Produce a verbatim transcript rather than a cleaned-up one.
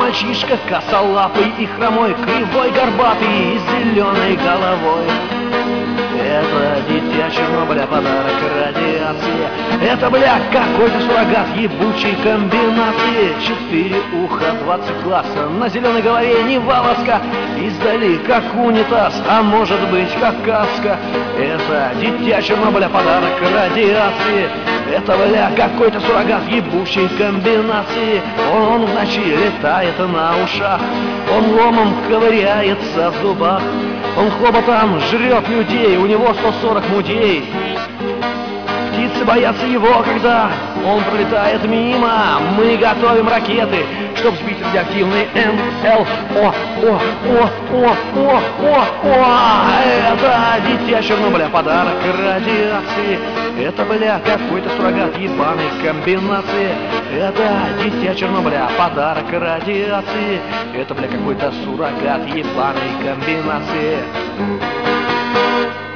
мальчишка косолапый и хромой, кривой, горбатый и с зеленой головой. Это дитя Чернобыля, подарок радиации. Это, бля, какой-то суррогат ебучей комбинации. Четыре уха, двадцать глаз, на зеленой голове ни волоска. Издали, как унитаз, а может быть, как каска. Это дитя Чернобыля, подарок радиации. Это, бля, какой-то суррогат ебучей комбинации. Он в ночи летает на ушах, он ломом ковыряется в зубах, он хлоботом жрет людей, у него сто сорок мудей. Птицы боятся его, когда он пролетает мимо. Мы готовим ракеты, чтоб сбить радиоактивный Н Л О. О, О, О, О, О, О. Это дитя Чернобыля, подарок радиации. Это, бля, какой-то суррогат ебаной комбинации. Это дитя Чернобыля, подарок радиации. Это, бля, какой-то суррогат ебаной комбинации.